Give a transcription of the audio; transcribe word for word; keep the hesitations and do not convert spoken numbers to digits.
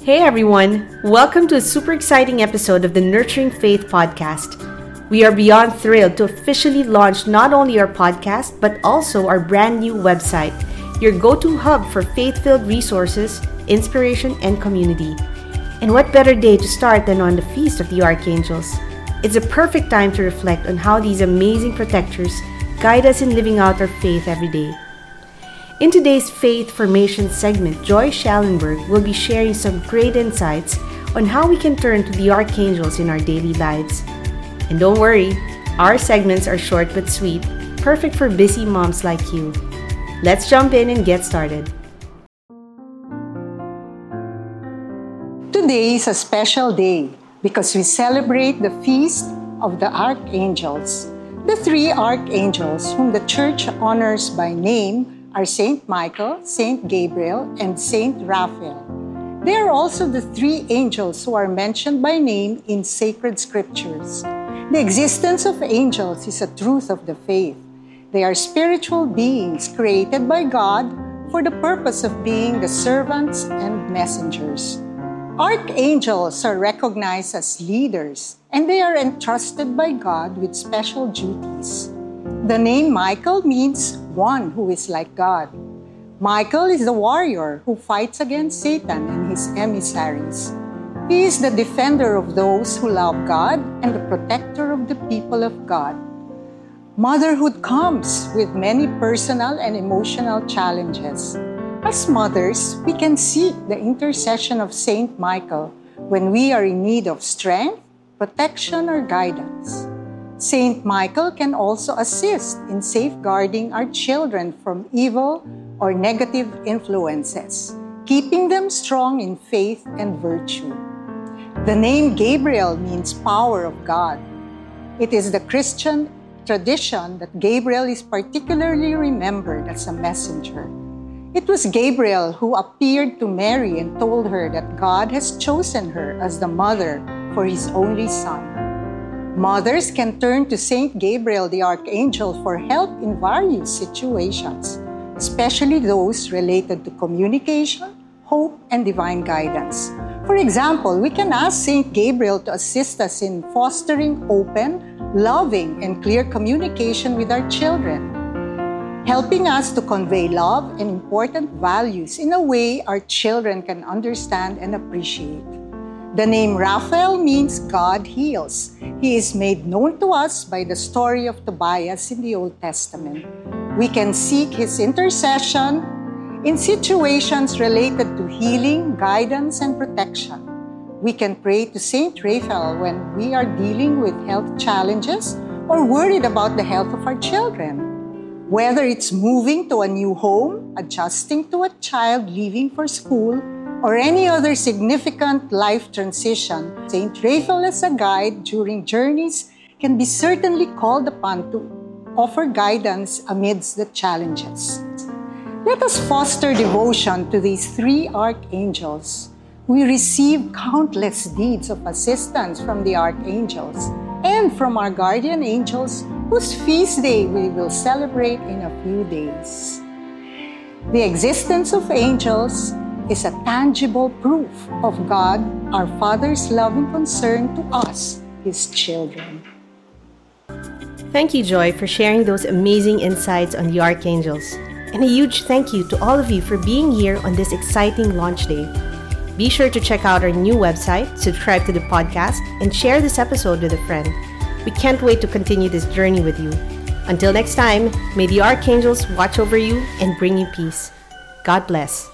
Hey everyone! Welcome to a super exciting episode of the Nurturing Faith podcast. We are beyond thrilled to officially launch not only our podcast, but also our brand new website, your go-to hub for faith-filled resources, inspiration, and community. And what better day to start than on the Feast of the Archangels? It's a perfect time to reflect on how these amazing protectors guide us in living out our faith every day. In today's Faith Formation segment, Joy Schallenberg will be sharing some great insights on how we can turn to the archangels in our daily lives. And don't worry, our segments are short but sweet, perfect for busy moms like you. Let's jump in and get started. Today is a special day because we celebrate the Feast of the Archangels. The three archangels whom the Church honors by name are Saint Michael, Saint Gabriel, and Saint Raphael. They are also the three angels who are mentioned by name in sacred scriptures. The existence of angels is a truth of the faith. They are spiritual beings created by God for the purpose of being the servants and messengers. Archangels are recognized as leaders, and they are entrusted by God with special duties. The name Michael means one who is like God. Michael is the warrior who fights against Satan and his emissaries. He is the defender of those who love God and the protector of the people of God. Motherhood comes with many personal and emotional challenges. As mothers, we can seek the intercession of Saint Michael when we are in need of strength, protection, or guidance. Saint Michael can also assist in safeguarding our children from evil or negative influences, keeping them strong in faith and virtue. The name Gabriel means power of God. It is the Christian tradition that Gabriel is particularly remembered as a messenger. It was Gabriel who appeared to Mary and told her that God has chosen her as the mother for his only son. Mothers can turn to Saint Gabriel the Archangel for help in various situations, especially those related to communication, hope, and divine guidance. For example, we can ask Saint Gabriel to assist us in fostering open, loving, and clear communication with our children, helping us to convey love and important values in a way our children can understand and appreciate. The name Raphael means God heals. He is made known to us by the story of Tobias in the Old Testament. We can seek his intercession in situations related to healing, guidance, and protection. We can pray to Saint Raphael when we are dealing with health challenges or worried about the health of our children. Whether it's moving to a new home, adjusting to a child leaving for school, or any other significant life transition, Saint Raphael as a guide during journeys can be certainly called upon to offer guidance amidst the challenges. Let us foster devotion to these three archangels. We receive countless deeds of assistance from the archangels and from our guardian angels, whose feast day we will celebrate in a few days. The existence of angels is a tangible proof of God, our Father's love and concern to us, His children. Thank you, Joy, for sharing those amazing insights on the archangels. And a huge thank you to all of you for being here on this exciting launch day. Be sure to check out our new website, subscribe to the podcast, and share this episode with a friend. We can't wait to continue this journey with you. Until next time, may the archangels watch over you and bring you peace. God bless.